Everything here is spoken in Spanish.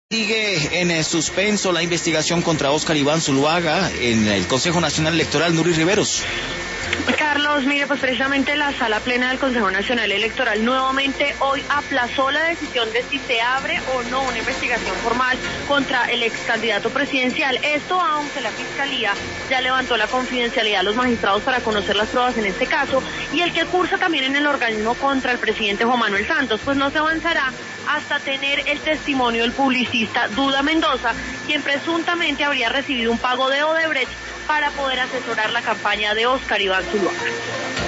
Sigue en suspenso la investigación contra Óscar Iván Zuluaga en el Consejo Nacional Electoral. Nuri Riveros. Carlos, mire, pues precisamente la sala plena del Consejo Nacional Electoral nuevamente hoy aplazó la decisión de si se abre o no una investigación formal contra el ex candidato presidencial. Esto aunque la Fiscalía ya levantó la confidencialidad a los magistrados para conocer las pruebas en este caso, y el que cursa también en el organismo contra el presidente Juan Manuel Santos, pues no se avanzará hasta tener el testimonio del publicista Duda Mendoza, quien presuntamente habría recibido un pago de Odebrecht para poder asesorar la campaña de Óscar Iván Zuluaga.